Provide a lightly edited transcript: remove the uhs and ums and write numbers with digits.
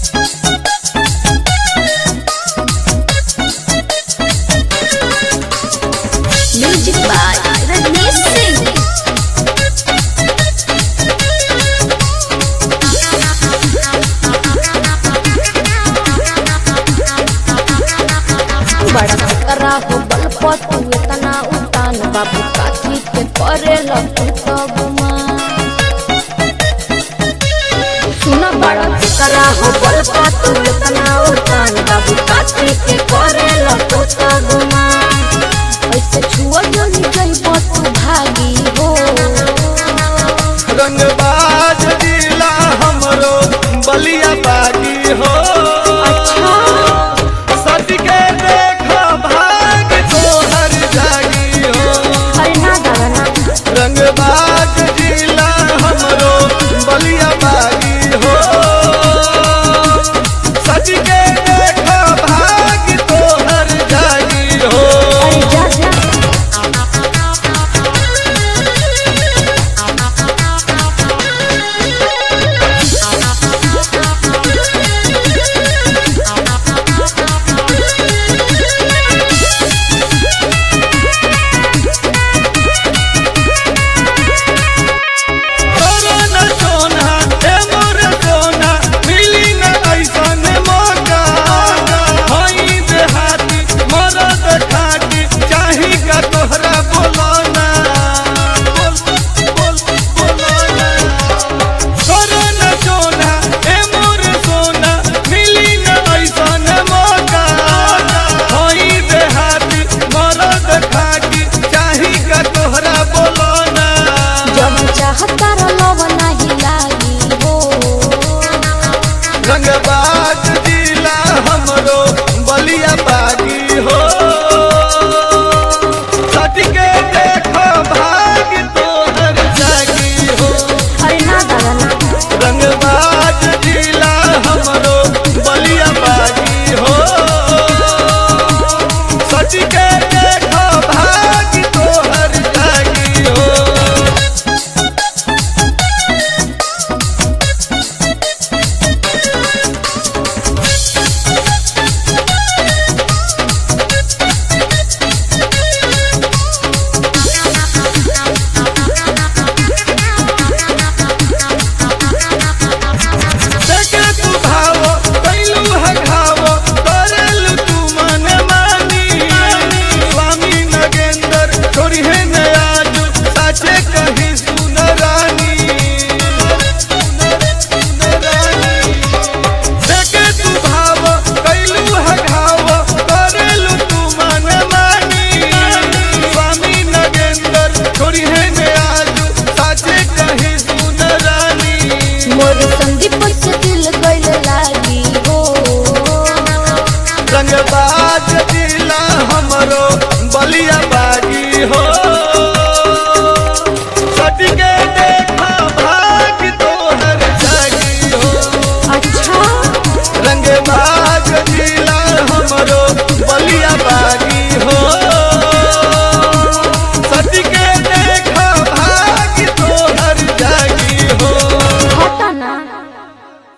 Music by Rajnish Singh. बड़ा खतरा हो बल तू इतना उतान बाबू काठी के करे सुना बड़ा खतरा हो बल तू इतना उतान बाबू काठी के करे ऐसे छुआ जनी गई तू भागी हो। रंगबाज जिला हमरो बलिया बागी हो। अच्छा सच के देखो भाग तोहर जागी हो। रंगबाज जिला हमरो बलिया बागी हो। सच के देखो भाग तोहर जागी हो। रंगबाज जिला हमरो बलिया बागी हो। सच के देखो भाग तोहर जागी हो। रंगबाज जिला हमरो बलिया बागी हो। सच के देखो भाग तोहर जागी हो। रंगबाज जिला हमरो बलिया बागी हो।